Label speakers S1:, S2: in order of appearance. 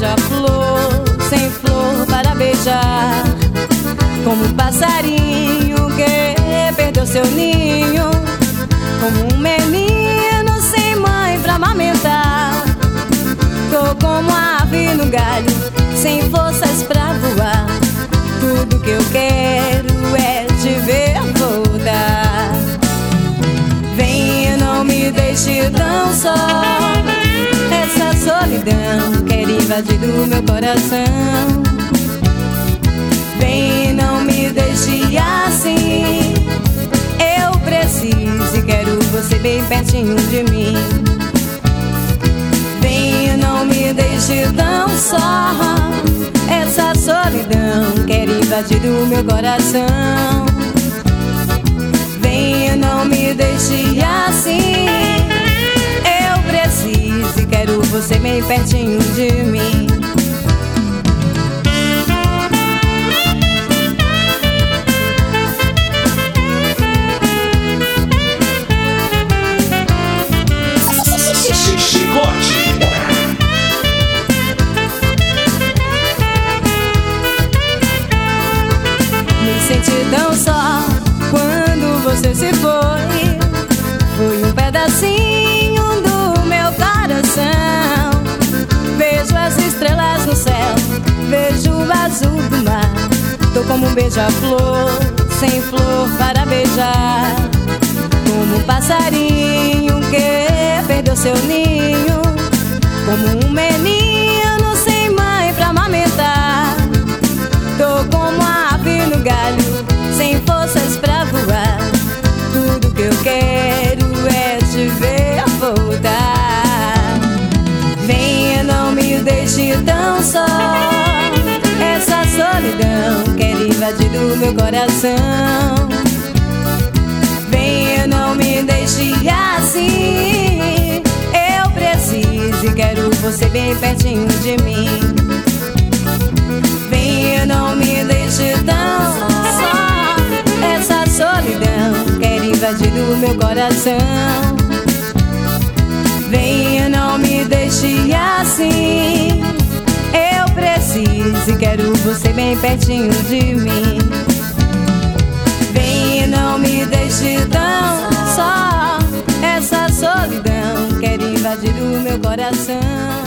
S1: beija-flor, sem flor para beijar. Como um passarinho que perdeu seu ninho, como um menino sem mãe pra amamentar. Tô como a ave no galho, sem forças pra voar. Tudo que eu quero é te ver voltar. Vem, não me deixe tão só. Essa solidão quer invadir o meu coração. Vem, não me deixe assim. Eu preciso e quero você bem pertinho de mim. Vem, não me deixe tão só. Essa solidão quer invadir o meu coração. Vem, não me deixe assim. Eu preciso e quero você bem pertinho de mim. Senti tão só quando você se foi. Foi um pedacinho do meu coração. Vejo as estrelas no céu, vejo o azul do mar. Tô como um beija-flor, sem flor para beijar. Como um passarinho que perdeu seu ninho, como um menino sem mãe pra amamentar. Tô como a ave no galho, sem forças pra voar. Tudo que eu quero é te ver voltar. Venha, não me deixe tão só. Essa solidão quer invadir o meu coração. Venha, não me deixe assim. Eu preciso e quero você bem pertinho de mim. Venha, não me deixe tão só. Essa solidão quer invadir o meu coração. Venha, não me deixe assim. Eu preciso e quero você bem pertinho de mim. Venha, não me deixe tão só. Essa solidão quer invadir o meu coração.